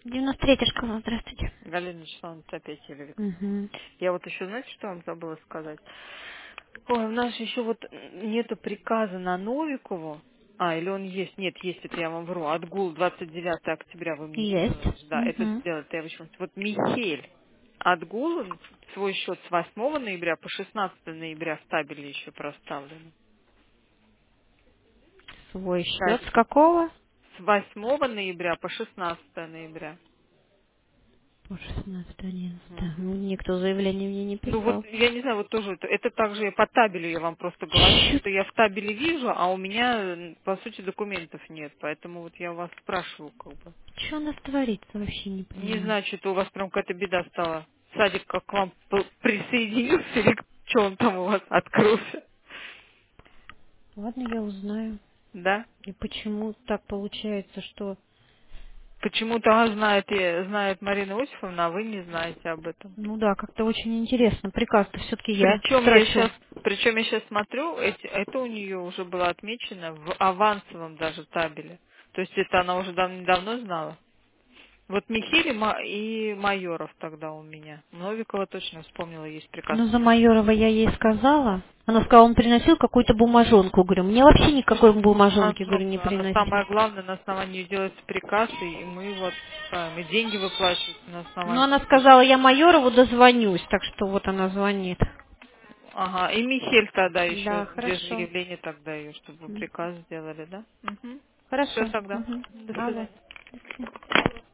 93-я школа, здравствуйте. Галина Вячеславовна, опять Елевик. Угу. Я вот еще, знаете, что вам забыла сказать? Ой, у нас же еще вот нету приказа на Новикову. Или он есть? Нет, есть, это я вам вру. Отгул 29 октября вы мне Есть. сделали. Да, это Угу. сделать я еще. Вот Михель. Отгул, свой счет с 8 ноября по 16 ноября в табеле еще проставлен. Свой счет с Скажите. какого? С 8 ноября по 16 ноября. По 16-11. Мгм. Ну, никто заявление мне не Ну вот, писал. я не знаю, вот тоже это также по табелю я вам просто говорю, что я в табеле вижу, а у меня, по сути, документов нет, поэтому вот я вас спрашиваю, как бы. Что у нас творится, вообще не Не понимаю. знаю, что-то у вас прям какая-то беда стала. Садик как к вам присоединился, или что он там у вас открылся, Ладно, я узнаю. да? И почему так получается, что... Почему-то знает Марина Иосифовна, а вы не знаете об этом. Ну да, как-то очень интересно. Приказ-то все-таки я Причем я строчу. сейчас, смотрю, это у нее уже было отмечено в авансовом даже табеле. То есть это она уже давно знала. Вот Михель и Майоров тогда у меня. Новикова точно вспомнила, есть приказ. Ну, за Майорова я ей сказала. Она сказала, он приносил какую-то бумажонку. Говорю, мне вообще никакой бумажонки, говорю, не приносил. Самое главное, на основании делается приказ, и мы его отпускаем. И деньги выплачиваются на Ну, основании. она сказала, я Майорову дозвонюсь, так что вот она звонит. Ага, и Михель тогда еще, Да, без хорошо. заявления тогда ее, чтобы М, приказ сделали, да? Угу. Все Хорошо. тогда. Мгм. До Алло. свидания.